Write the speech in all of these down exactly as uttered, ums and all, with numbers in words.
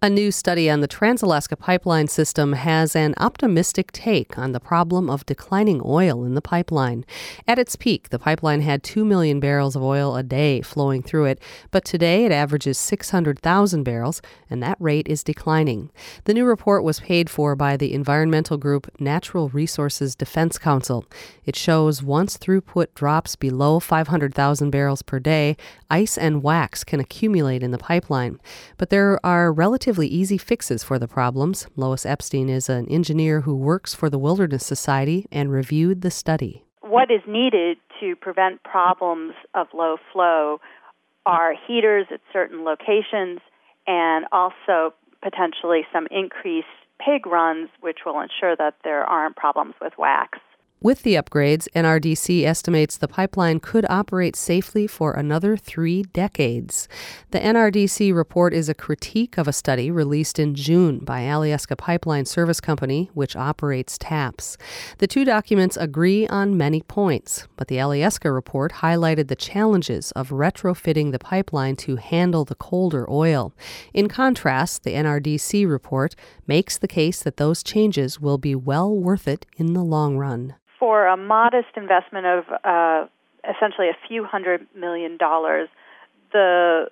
A new study on the Trans-Alaska Pipeline System has an optimistic take on the problem of declining oil in the pipeline. At its peak, the pipeline had two million barrels of oil a day flowing through it, but today it averages six hundred thousand barrels, and that rate is declining. The new report was paid for by the environmental group Natural Resources Defense Council. It shows once throughput drops below five hundred thousand barrels per day, ice and wax can accumulate in the pipeline. But there are relatively easy fixes for the problems. Lois Epstein is an engineer who works for the Wilderness Society and reviewed the study. What is needed to prevent problems of low flow are heaters at certain locations and also potentially some increased pig runs, which will ensure that there aren't problems with wax. With the upgrades, N R D C estimates the pipeline could operate safely for another three decades. The N R D C report is a critique of a study released in June by Alyeska Pipeline Service Company, which operates TAPS. The two documents agree on many points, but the Alyeska report highlighted the challenges of retrofitting the pipeline to handle the colder oil. In contrast, the N R D C report makes the case that those changes will be well worth it in the long run. For a modest investment of uh, essentially a few hundred million dollars, the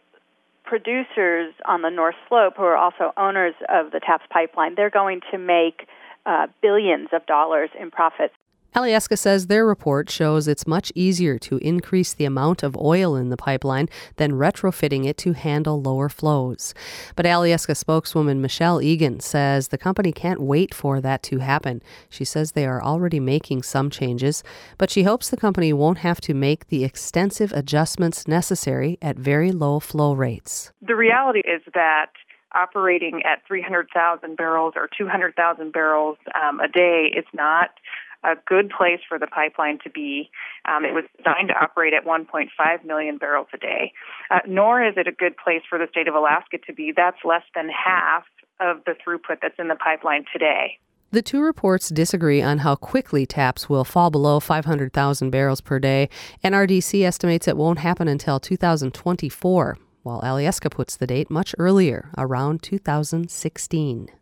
producers on the North Slope, who are also owners of the TAPS pipeline, they're going to make uh, billions of dollars in profits. Alyeska says their report shows it's much easier to increase the amount of oil in the pipeline than retrofitting it to handle lower flows. But Alyeska spokeswoman Michelle Egan says the company can't wait for that to happen. She says they are already making some changes, but she hopes the company won't have to make the extensive adjustments necessary at very low flow rates. The reality is that operating at three hundred thousand barrels or two hundred thousand barrels um, a day is not a good place for the pipeline to be. Um, it was designed to operate at one point five million barrels a day, uh, nor is it a good place for the state of Alaska to be. That's less than half of the throughput that's in the pipeline today. The two reports disagree on how quickly TAPS will fall below five hundred thousand barrels per day. N R D C estimates it won't happen until two thousand twenty-four, while Alyeska puts the date much earlier, around two thousand sixteen.